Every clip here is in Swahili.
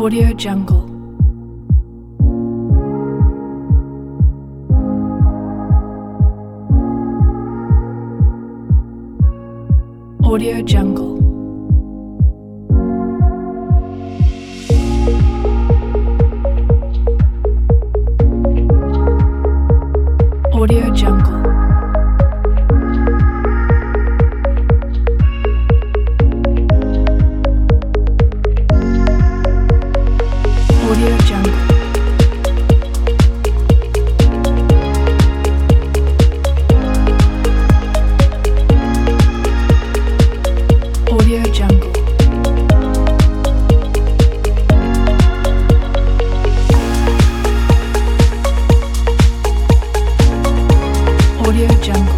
Audio Jungle. Audio Jungle. Audio Jungle. Audio Jungle. Audio Jungle. Audio Jungle.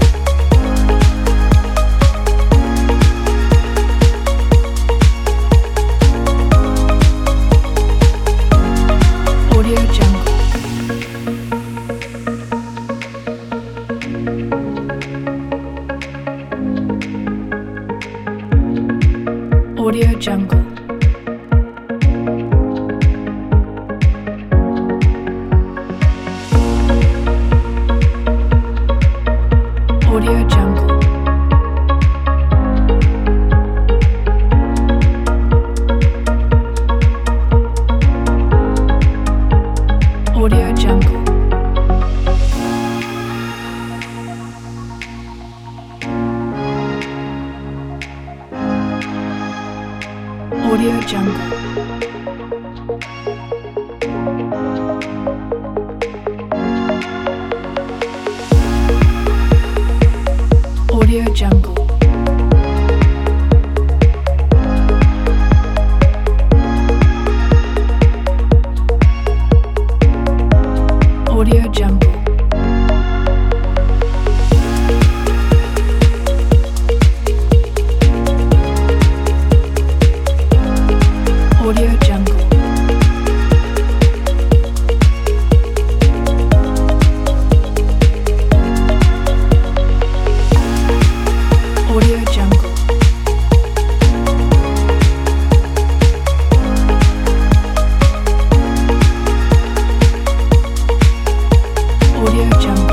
Audio Jungle. Audio Jungle. Audio Jungle. Audio Jungle. Audio Jungle. Audio Jungle. Audio Jungle. Audio Jungle. Audio Jungle. Audio Jungle.